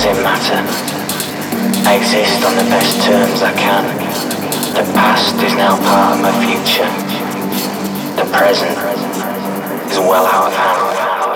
it matter? I exist on the best terms I can. The past is now part of my future. The present is well out of hand.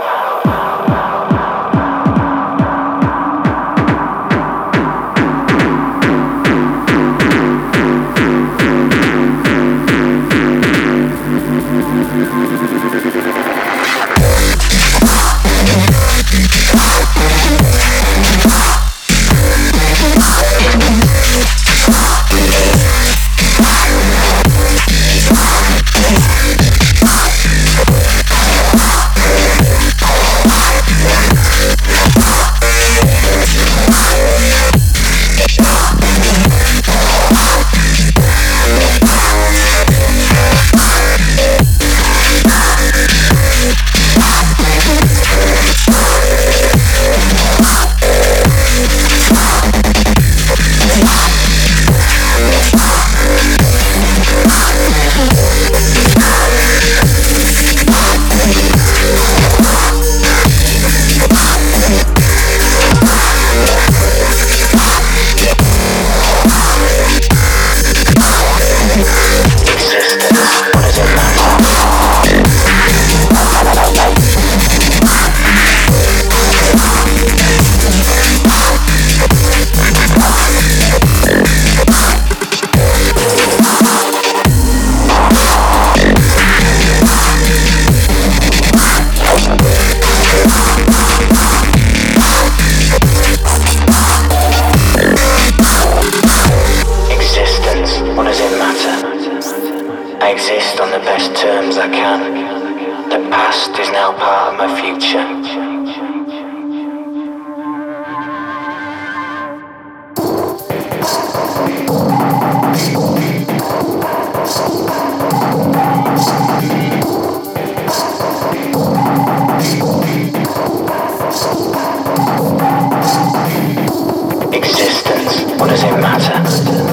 I exist on the best terms I can. The past is now part of my future. Existence, what does it matter?